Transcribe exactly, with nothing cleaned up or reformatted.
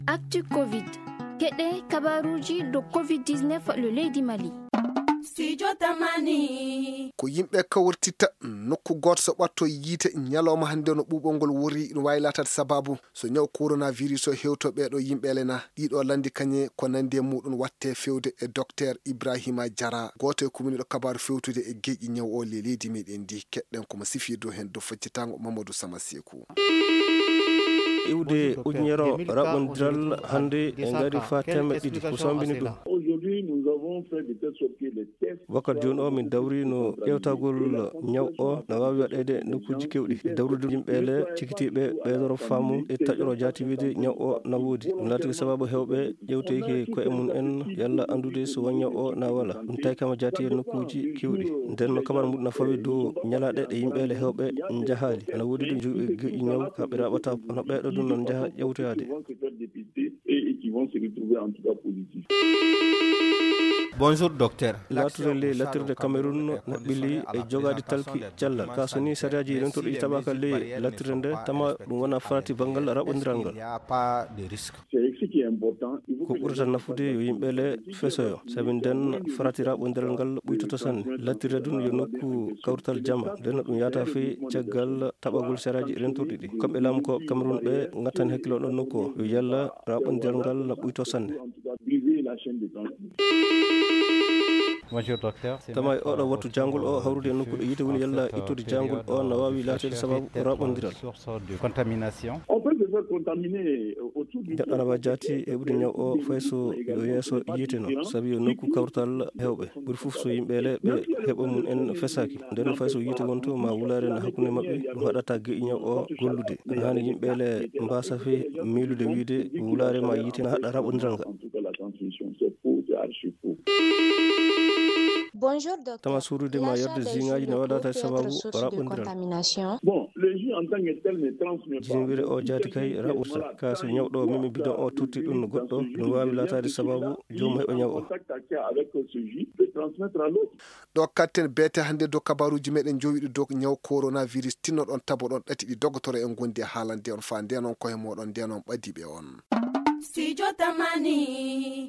Actu Covid. Keɗe kabaruji do covid dix-neuf le leydi Mali. Studio Tamani. Ko yimɓe kawrtita nokku goto so ɓatto yiite ñalawma hande no ɓuuɓol ngol wori no wawi latade sababu so ñaw coronavirus o hewto ɓeɗo yimɓe lena ɗiɗo landi kañe ko nandi e muɗum watte fewde e docteur Ibrahima Diarra goto e commune ɗo kabaru fewtude e geƴƴi ñaw o le leydi meɗen ndi keɗɗen komo sifi dow hen dow faccitango Mamadou Samasekou. iwde ujunero raɓodiral hande e ngari fa temed ɗiɗi ko sambini ɗum wakkati joni o min dawri no ƴewtagol ñaw o no wawi waɗede nokkuji kewɗi dawrude yimɓele cikitiɓe ɓeydoro faamu e taƴoro jati wiide ñaw o na woodi ɗum laatigi sababu hewɓe ƴewteki koye mum en yalla andude so won ñaw o na wala ɗum tawi kama jati e nokkuji kewɗi nden no kabar muɗum no fawi dow ñalaɗe ɗe yimɓele hewɓe jahali ana woodi ɗum jogi geƴƴi ñaw kamɓe raɓata no ɓeɗo ɗum non jaaha ƴewtoyade. Bonjour docteur. Latude le latirde Cameroun no ɓilli e jogade talki cellal ka so ni sariyaji rentoɗo itaɓaka le latirde nde tama ɗum wona farati banggal raɓodiral ngal ko ɓurata nafude yo yimɓele fesoyo sabi nden farati raɓodiral ngal ɓuytoto sanne latirde ɗum yo nokku kawrital jama nden ɗum yata fe caggal taɓagol sariyaji rentoɗi ɗi kamɓe laamu ko Cameroun ɓe gattani hakkilo ɗon nokku o yo yalla raɓodiral ngal no ɓuyto sanne. Bonjour docteur. Tama oɗo wattu jangol o hawrude e nokkuɗo yiite woni yalla ittude jangol o no wawi latede sababu raɓodiral jaɗɗana wa jati e ɓuuri ñaw o fayso yo yeeso yiite no saabi yo nokku kawrital hewɓe ɓuuri foof so yimɓele ɓe heeɓo mum en fesaki nden fayso yiite wonto ma wulare no hakkude mabɓe ɗum haɗata geƴƴi ñaw o gollude ana hani yimɓele mbasa fe miilude wiide wulare ma yiite no haɗa raɓodiral ngal. Bonjour docteur. Tama surude ma yorde zingaji ne waɗata sababu raɓodiral. Jinwire o jati kay raɓurta ka so ñawɗo mimi bidon o tutti ɗum no goɗɗo ɗum wawi latade sababu jomum heɓa ñaw o. ɗo katten beete hande dow kabaruji meɗen jowiɗi dow ñaw coronavirus tinnoɗon tabo ɗon ɗati ɗi dogotoro en gondi e haalande on fa ndenon koye moɗon ndenon ɓadiɓe on. Studio Tamani.